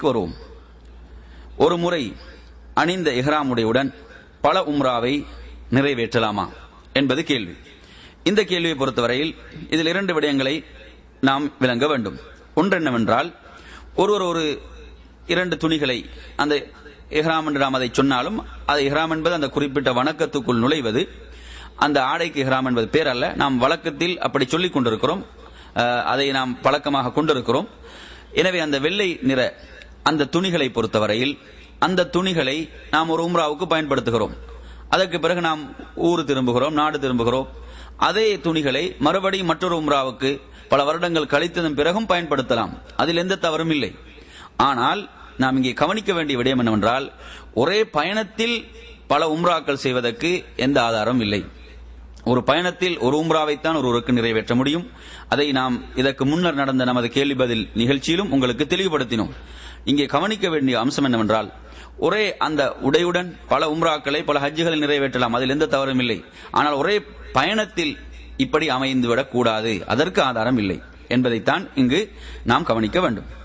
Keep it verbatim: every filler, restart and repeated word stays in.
வருவோம். ஒரு முறை அணிந்த இஹ்ராமுடையுடன் பல உம்ராவை நிறைவேற்றலாமா என்பது கேள்வி. இந்த கேள்வியை பொறுத்தவரையில் இதில் இரண்டு விடயங்களை நாம் விளங்க வேண்டும். ஒன்று என்னவென்றால், ஒருவர் ஒரு இரண்டு துணிகளை, அந்த இஹ்ராம் என்று நாம் அதை சொன்னாலும் அது இஹ்ராம் என்பது அந்த குறிப்பிட்ட வணக்கத்துக்குள் நுழைவது, அந்த ஆடைக்கு இஹ்ராம் என்பது பேர் அல்ல. நாம் வழக்கத்தில் அப்படி சொல்லிக் கொண்டிருக்கிறோம், அதை நாம் பழக்கமாக கொண்டிருக்கிறோம். எனவே அந்த வெள்ளை நிற அந்த துணிகளை பொறுத்தவரையில் அந்த துணிகளை நாம் ஒரு உம்ராவுக்கு பயன்படுத்துகிறோம். அதற்கு பிறகு நாம் ஊர் திரும்புகிறோம், நாடு திரும்புகிறோம். அதே துணிகளை மறுபடியும் மற்றொரு உம்ராவுக்கு பல வருடங்கள் கழித்ததன் பிறகும் பயன்படுத்தலாம். அதில் எந்த தவறும் இல்லை. ஆனால் நாம் இங்கே கவனிக்க வேண்டிய விடயம் என்னவென்றால், ஒரே பயணத்தில் பல உம்ராக்கள் செய்வதற்கு எந்த ஆதாரம் இல்லை. ஒரு பயணத்தில் ஒரு உம்ராவைத்தான் ஒருவருக்கு நிறைவேற்ற முடியும். அதை நாம் இதற்கு முன்னர் நடந்த நமது கேள்வி பதில் நிகழ்ச்சியிலும் உங்களுக்கு தெளிவுபடுத்தினோம். இங்கே கவனிக்க வேண்டிய அம்சம் என்னவென்றால், ஒரே அந்த உடையுடன் பல உம்ராக்களை பல ஹஜ்ஜுகளை நிறைவேற்றலாம், அதில் எந்த தவறும் இல்லை. ஆனால் ஒரே பயணத்தில் இப்படி அமைந்துவிடக் கூடாது, அதற்கு ஆதாரம் இல்லை என்பதைத்தான் இங்கு நாம் கவனிக்க வேண்டும்.